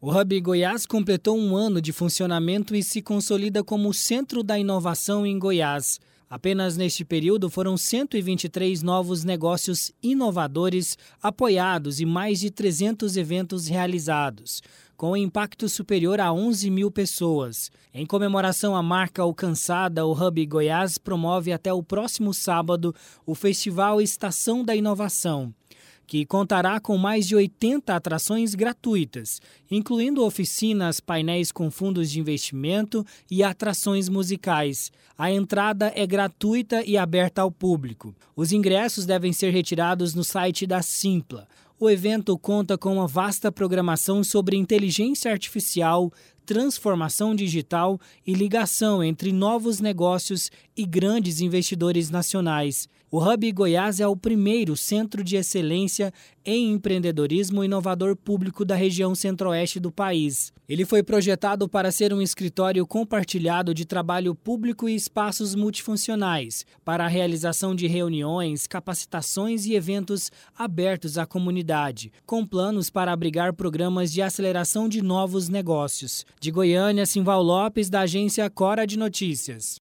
O Hub Goiás completou um ano de funcionamento e se consolida como o centro da inovação em Goiás. Apenas neste período foram 123 novos negócios inovadores apoiados e mais de 300 eventos realizados, com impacto superior a 11 mil pessoas. Em comemoração à marca alcançada, o Hub Goiás promove até o próximo sábado o Festival Estação da Inovação, que contará com mais de 80 atrações gratuitas, incluindo oficinas, painéis com fundos de investimento e atrações musicais. A entrada é gratuita e aberta ao público. Os ingressos devem ser retirados no site da Simpla. O evento conta com uma vasta programação sobre inteligência artificial, transformação digital e ligação entre novos negócios e grandes investidores nacionais. O Hub Goiás é o primeiro centro de excelência em empreendedorismo inovador público da região centro-oeste do país. Ele foi projetado para ser um escritório compartilhado de trabalho público e espaços multifuncionais, para a realização de reuniões, capacitações e eventos abertos à comunidade, com planos para abrigar programas de aceleração de novos negócios. De Goiânia, Simval Lopes, da agência Cora de Notícias.